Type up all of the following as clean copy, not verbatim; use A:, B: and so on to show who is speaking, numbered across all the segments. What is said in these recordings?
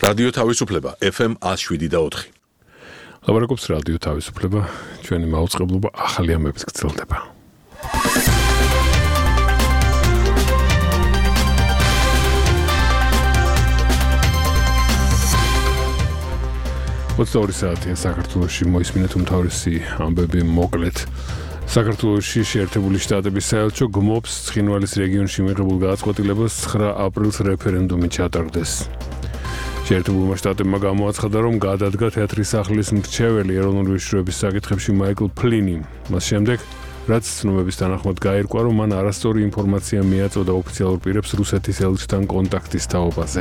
A: რადიო თავისუფლება FM 107.4.
B: ლაბარაკობს რადიო თავისუფლება, ჩვენი მაუწყებლობა ახალი ამბებით გრძელდება. ოთხი საათია საქართველოში მოისმინეთ უმთავრესი ამბები მოკლედ. საქართველოში შეერთებული შტატების საელჩო გმობს ცხინვალის რეგიონში მიღებულ გადაწყვეტილებას 9 აპრილს რეფერენდუმი ჩატარდეს. შეერთებულმა შტატებმა გამოაცხადა, რომ გადადგა თეატრის სახლის მრჩეველი ეროვნული მნიშვნელობის საკითხებში მაიკლ ფლინი. მას შემდეგ, რაც ცნობების თანახმად გაირკვა, რომ მან არასწორი ინფორმაცია მიაწოდა ოფიციალურ პირებს რუსეთის ელჩთან კონტაქტის თაობაზე.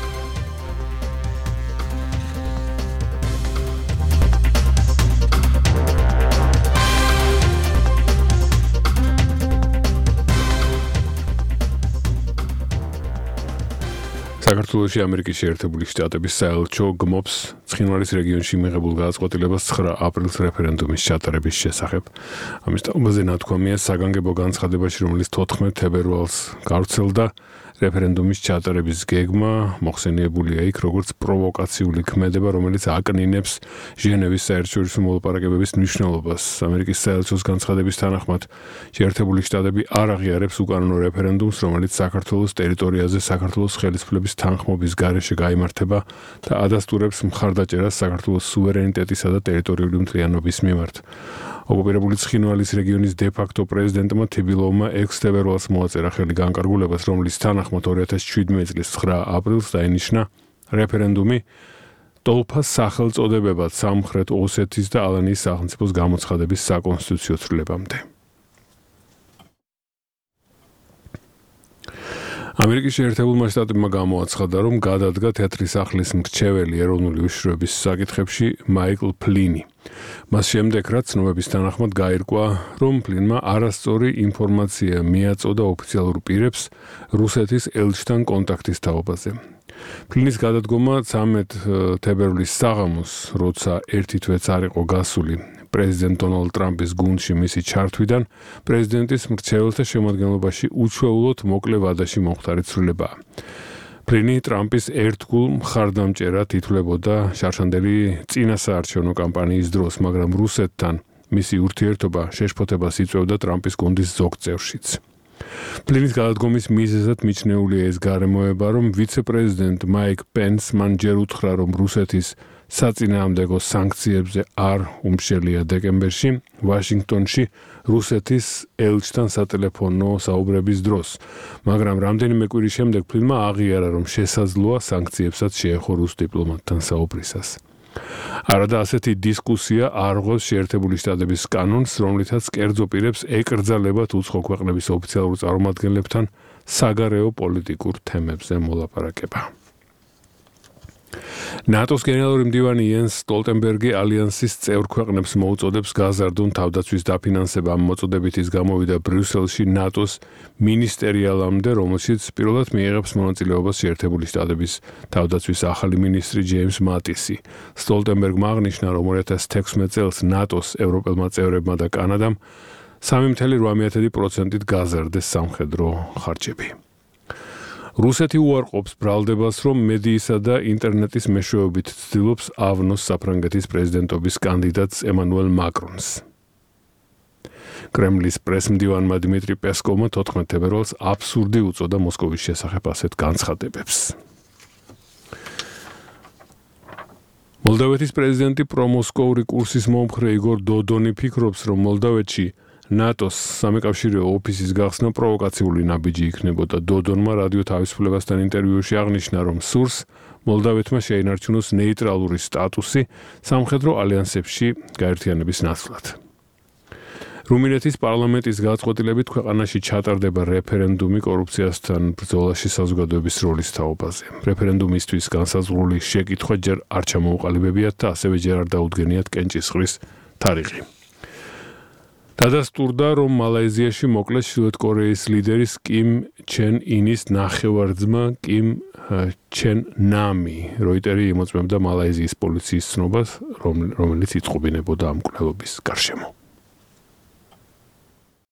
B: საქართველოში ამერიკის შეერთებული შტატების საელჩო გმობს ცხინვალის რეგიონში მიღებულ გადაწყვეტილებას 9 აპრილს რეფერენდუმის ჩატარების შესახებ. ამის თაობაზე ნათქვამია საგანგებო განცხადებაში, რომელიც 14 თებერვალს გავრცელდა. რეფერენდუმის ჩატარების გეგმა მოხსენიებულია იქ, როგორც პროვოკაციული ქმედება, რომელიც აკნინებს ჟენევის საერთაშორისო მოლაპარაკებების მნიშვნელობას. ამერიკის საელჩოს განცხადების თანახმად, შეერთებული შტატები არ აღიარებს უკანონო რეფერენდუმს, რომელიც საქართველოს ტერიტორიაზე საქართველოს ხელისუფლების თანხმობის გარეშე გაიმართება და ადასტურებს მხარდაჭერას საქართველოს სუვერენიტეტისა და ტერიტორიული მთლიანობის მიმართ. ოკუპირებული ცხინვალის რეგიონის დე-ფაქტო პრეზიდენტმა თბილოვმა 6 თებერვალს მოაწერა ხელი განკარგულებას, რომლის თანახმად 2017 წლის 9 აპრილს დაინიშნა რეფერენდუმი ტოლფას სახელწოდებებად სამხრეთ ოსეთის და ალანიის სახელმწიფოს გამოცხადების საკონსტიტუციო ცვლილებამდე. ამერიკის შეერთებულმა შტატებმა გამოაცხადა, რომ გადადგა თეატრის სახლის მრჩეველი ეროვნული უშიშროების საკითხებში მაიკლ ფლინი. მას შემდეგ, რაც ცნობების თანახმად გაირკვა, რომ ფლინმა არასწორი ინფორმაცია მიაწოდა ოფიციალურ პირებს რუსეთის ელჩთან კონტაქტის თაობაზე. ფლინის გადადგომა 13 თებერვლის საღამოს, როცა ერთი თვეც არ იყო გასული პრეზიდენტ დონალდ ტრამპის გუნდში მისი ჩართვიდან, პრეზიდენტის მრჩეველთა შემადგენლობაში უჩვეულოდ მოკლე ვადაში მომხდარი ცვლილებაა. ფლინი ტრამპის ერთგულ მხარდამჭერად ითვლებოდა შარშანდელი წინასაარჩევნო კამპანიის დროს, მაგრამ რუსეთთან მისი ურთიერთობა შეშფოთებას იწვევდა ტრამპის გუნდის ზოგ წევრშიც. ფლინის გადადგომის მიზეზად მიჩნეულია ეს გარემოება, რომ ვიცე-პრეზიდენტ მაიკ პენს მან ჯერ უთხრა, რომ რუსეთის საწინააღმდეგო სანქციებზე არ უმშელია დეკემბერში ვაშინგტონში რუსეთის ელჩთან სატელეფონო საუბრების დროს, მაგრამ რამდენიმე კვირის შემდეგ ფლინმა აღიარა, რომ შესაძლოა სანქციებსაც შეეხო რუს დიპლომატთან საუბრისას. არადა ასეთი დისკუსია არ ღვევს შეერთებული შტატების კანონს, რომლითაც კერძო პირებს ეკრძალებათ უცხო ქვეყნების ოფიციალურ წარმომადგენლებთან საგარეო პოლიტიკურ თემებზე მოლაპარაკება. ნატოს გენერალური მდივანი იენს სტოლტენბერგი ალიანსის წევრ ქვეყნებს მოუწოდებს გაზარდონ თავდაცვის დაფინანსება. ამ მოწოდებით ის გამოვიდა ბრიუსელში ნატოს მინისტერიალამდე, რომელშიც პირველად მიიღებს მონაწილეობას შეერთებული შტატების თავდაცვის ახალი მინისტრი ჯეიმს მატისი. სტოლტენბერგმა აღნიშნა, რომ 2016 წელს ნატოს ევროპელმა წევრებმა და კანადამ 3.8% გაზარდეს სამხედრო ხარჯები. რუსეთი უარყოფს ბრალდებას, რომ მედიისა და ინტერნეტის მეშვეობით ცდილობს ავნოს საფრანგეთის პრეზიდენტობის კანდიდატს ემანუელ მაკრონს. კრემლის პრესმდივანმა დიმიტრი პესკოვმა 14 თებერვალს აბსურდი უწოდა მოსკოვის შესახებ ასეთ განცხადებებს. მოლდოვეთის პრეზიდენტი პრომოსკოვური კურსის მომხრე იგორ დოდონი ფიქრობს, რომ მოლდოვეთში ნატოს სამეკავშირეო ოფისის გახსნა პროვოკაციული ნაბიჯი იქნებოდა. დოდონმა რადიო თავისუფლებასთან ინტერვიუში აღნიშნა, რომ სურს მოლდოვეთმა შეინარჩუნოს ნეიტრალური სტატუსი სამხედრო ალიანსებში გაერთიანების ნაცვლად. რუმინეთის პარლამენტის გადაწყვეტილებით ქვეყანაში ჩატარდება რეფერენდუმი კორუფციასთან ბრძოლაში საზოგადოების როლის თაობაზე. რეფერენდუმისთვის განსაზღვრული შეკითხვა ჯერ არ ჩამოუყალიბებიათ და ასევე ჯერ არ დაუდგენიათ კენჭისყრის თარიღი. დადასტურდა, რომ მალაიზიაში მოკლეს ჩრდილოეთ კორეის ლიდერის კიმ ჩენ ინის ნახევარ-ძმა კიმ ჩენ ნამი. როიტერი იმოწმებდა მალაიზიის პოლიციის ცნობას, რომელიც იწყობინებოდა ამ მკვლელობის გარშემო.